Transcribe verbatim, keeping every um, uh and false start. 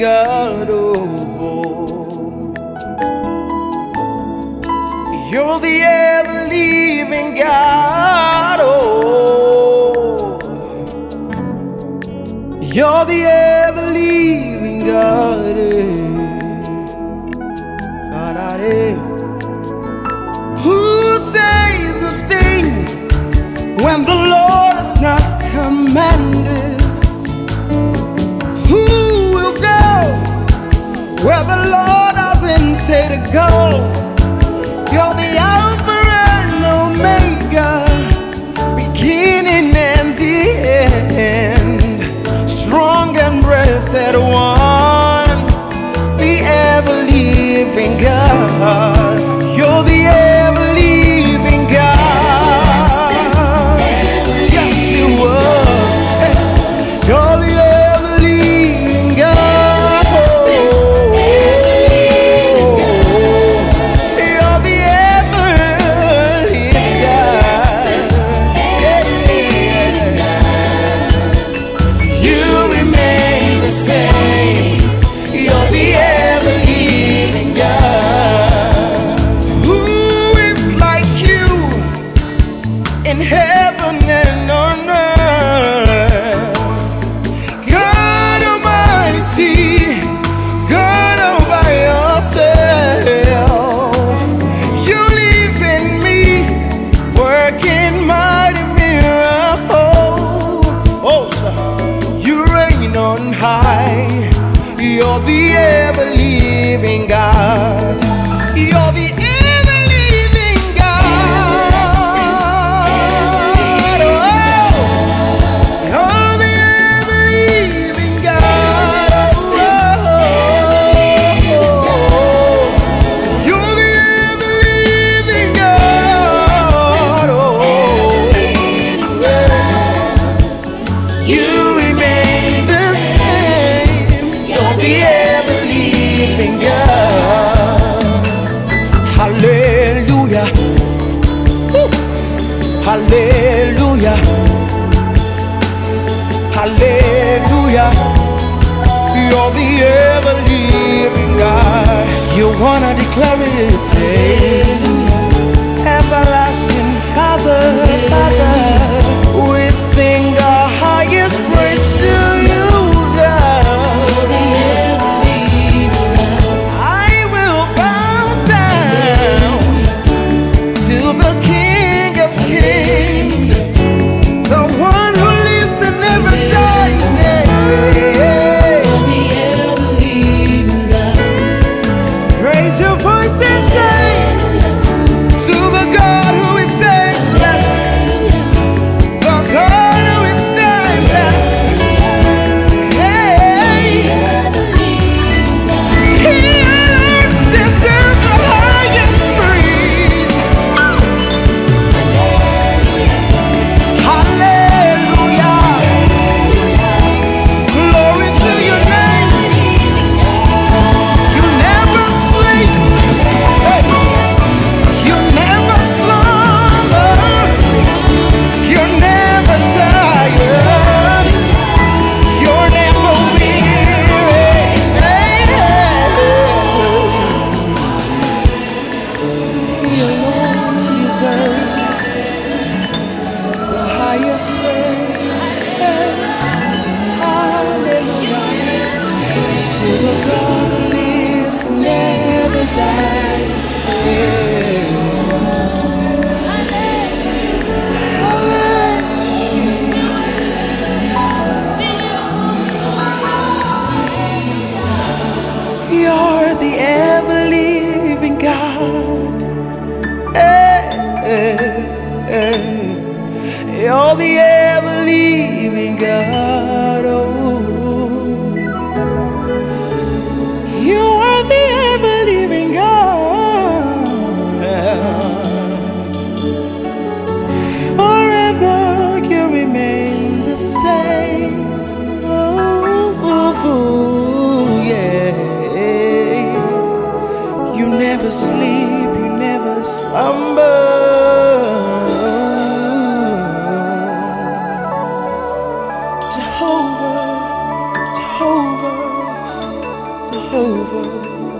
God. Oh, you're the ever-living God. Oh, you're the ever-living God. God, I am. Who says a thing when the Lord has not commanded? Who will go where the Lord hasn't said to go? You're the Alpha and Omega, beginning and the end, strong and blessed one, the ever-living God. You're the ever-living God. Yes, you are. You're the ever-living God. You're the ever-living God. You remain the same. You're the ever-living God. Who is like you in heaven and on earth? God Almighty, God all by yourself. You live in me, working mighty miracles. Oh, sir. You reign on high. You're the ever-living God. You're the ever-living God. Oh, you're the ever-living God. Oh, you're the ever-living God. Oh, you remain the same. You're the ever-living God. Hallelujah. Woo. Hallelujah. Hallelujah. You're the ever-living God. You wanna declare it? Hallelujah. Everlasting Father, Father, we sing our highest praise to you, God. I will bow down to the King of Kings, the one who lives and never dies. Raise your voice and say to the God who is ageless, the God who is timeless. Hey, He alone deserves the highest praise. Hallelujah. Glory to your name. You never sleep. Hey. You never slumber. You're never tired. You're never weary. Hey. He alone deserves the highest praise. Hallelujah. To the God who lives and never dies. You're the ever-living God. Eh, eh, eh. You're the ever-living God. Oh, you are the ever-living God. Forever you remain the same. Oh, oh, oh, yeah. You never sleep, you never slumber. Jehovah, Jehovah, impossible.